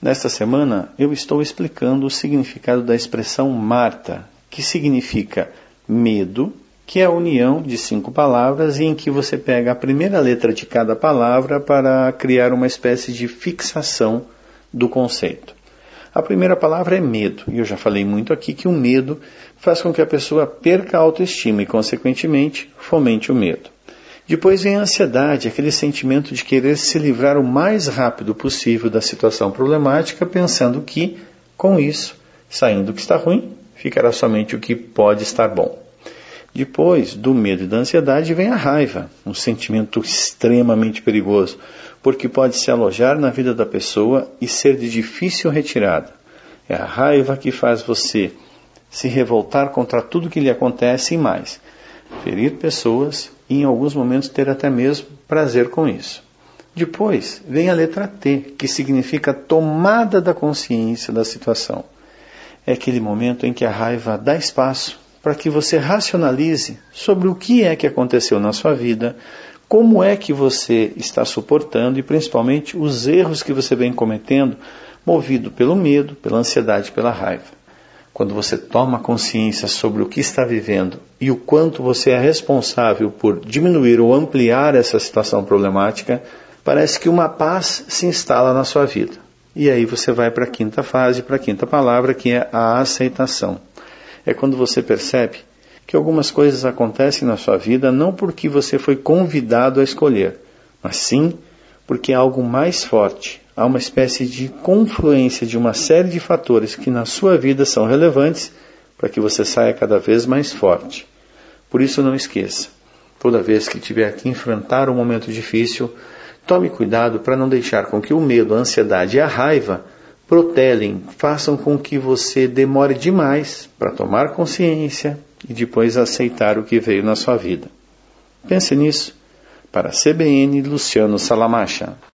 Nesta semana, eu estou explicando o significado da expressão Marta, que significa medo, que é a união de 5 palavras e em que você pega a primeira letra de cada palavra para criar uma espécie de fixação do conceito. A primeira palavra é medo, e eu já falei muito aqui que o medo faz com que a pessoa perca a autoestima e, consequentemente, fomente o medo. Depois vem a ansiedade, aquele sentimento de querer se livrar o mais rápido possível da situação problemática, pensando que, com isso, saindo o que está ruim, ficará somente o que pode estar bom. Depois do medo e da ansiedade vem a raiva, um sentimento extremamente perigoso, porque pode se alojar na vida da pessoa e ser de difícil retirada. É a raiva que faz você se revoltar contra tudo que lhe acontece e mais, ferir pessoas e em alguns momentos ter até mesmo prazer com isso. Depois vem a letra T, que significa tomada da consciência da situação. É aquele momento em que a raiva dá espaço para que você racionalize sobre o que é que aconteceu na sua vida, como é que você está suportando e principalmente os erros que você vem cometendo, movido pelo medo, pela ansiedade, pela raiva. Quando você toma consciência sobre o que está vivendo e o quanto você é responsável por diminuir ou ampliar essa situação problemática, parece que uma paz se instala na sua vida. E aí você vai para a quinta fase, para a quinta palavra, que é a aceitação. É quando você percebe que algumas coisas acontecem na sua vida não porque você foi convidado a escolher, mas sim porque há algo mais forte. Há uma espécie de confluência de uma série de fatores que na sua vida são relevantes para que você saia cada vez mais forte. Por isso não esqueça, toda vez que tiver que enfrentar um momento difícil, tome cuidado para não deixar com que o medo, a ansiedade e a raiva protelem, façam com que você demore demais para tomar consciência e depois aceitar o que veio na sua vida. Pense nisso. Para a CBN, Luciano Salamacha.